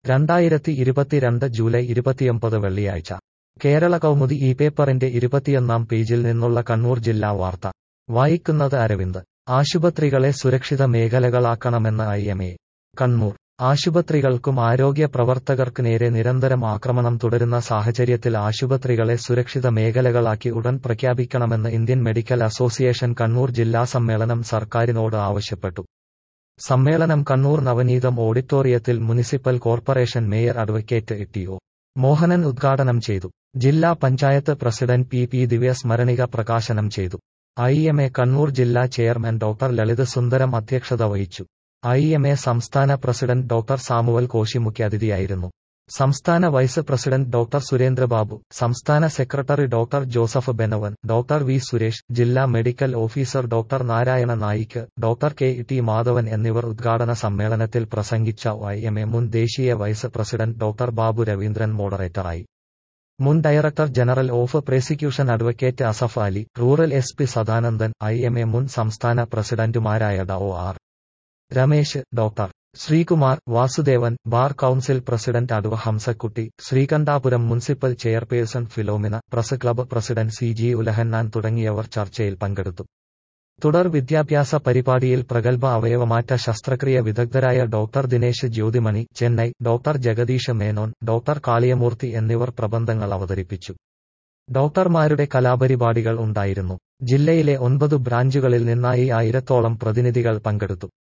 2022 July 29 വെള്ളിയാഴ്ച കേരള കൗമുദി ഈ പേപ്പറിന്റെ 21 പേജിൽ നിന്നുള്ള കണ്ണൂർ ജില്ലാ വാർത്ത വായിക്കുന്നത് അരവിന്ദ്. ആശുപത്രികളെ സുരക്ഷിത മേഖലകളാക്കണമെന്ന് IMA. കണ്ണൂർ. ആശുപത്രികൾക്കും ആരോഗ്യ പ്രവർത്തകർക്ക് നേരെ നിരന്തരം ആക്രമണം തുടരുന്ന സാഹചര്യത്തിൽ ആശുപത്രികളെ സുരക്ഷിത മേഖലകളാക്കി ഉടൻ പ്രഖ്യാപിക്കണമെന്ന് ഇന്ത്യൻ മെഡിക്കൽ അസോസിയേഷൻ കണ്ണൂർ ജില്ലാ സമ്മേളനം സർക്കാരിനോട് ആവശ്യപ്പെട്ടു. സമ്മേളനം കണ്ണൂർ നവനീതം ഓഡിറ്റോറിയത്തിൽ municipal corporation mayor advocate T O. Mohanan ഉദ്ഘാടനം ചെയ്തു. ജില്ലാ പഞ്ചായത്ത് പ്രസിഡന്റ് പി ദിവ്യ സ്മരണിക പ്രകാശനം ചെയ്തു. IMA കണ്ണൂർ ജില്ലാ ചെയർമാൻ ഡോക്ടർ ലളിത് സുന്ദരം അധ്യക്ഷത വഹിച്ചു. IMA സംസ്ഥാന പ്രസിഡന്റ് ഡോക്ടർ സാമുവൽ കോശി മുഖ്യാതിഥിയായിരുന്നു. സംസ്ഥാന വൈസ് പ്രസിഡന്റ് ഡോക്ടർ സുരേന്ദ്രബാബു, സംസ്ഥാന secretary doctor Joseph Benavan, doctor V Suresh, ജില്ലാ medical officer doctor Narayana Naik, doctor KT Madhavan എന്നിവർ ഉദ്ഘാടന സമ്മേളനത്തിൽ പ്രസംഗിച്ച. IMA മുൻ ദേശീയ vice president doctor Babu Raveendran മോഡറേറ്ററായി. മുൻ director general of prosecution advocate Asaf Ali, rural SP Sadanandan, IMA മുൻ സംസ്ഥാന പ്രസിഡന്റുമാരായ ഡോ. Ramesh, doctor Sreekumar, Vasudevan, bar council president അഡ്വ Hamsakutty, Sreekandapuram municipal chairperson Philomena, press club president CG Ulahannan തുടങ്ങിയവർ ചർച്ചയിൽ പങ്കെടുത്തു. തുടർ വിദ്യാഭ്യാസ പരിപാടിയിൽ പ്രഗത്ഭ അവയവമാറ്റ ശസ്ത്രക്രിയ വിദഗ്ധരായ doctor Dinesh Jyothimani, Chennai, doctor Jagadish Menon, doctor Kaliyamoorthy എന്നിവർ പ്രബന്ധങ്ങൾ അവതരിപ്പിച്ചു. ഡോക്ടർമാരുടെ കലാപരിപാടികൾ ഉണ്ടായിരുന്നു. ജില്ലയിലെ 9 ബ്രാഞ്ചുകളിൽ നിന്നായി 1000-ഓളം പ്രതിനിധികൾ പങ്കെടുത്തു.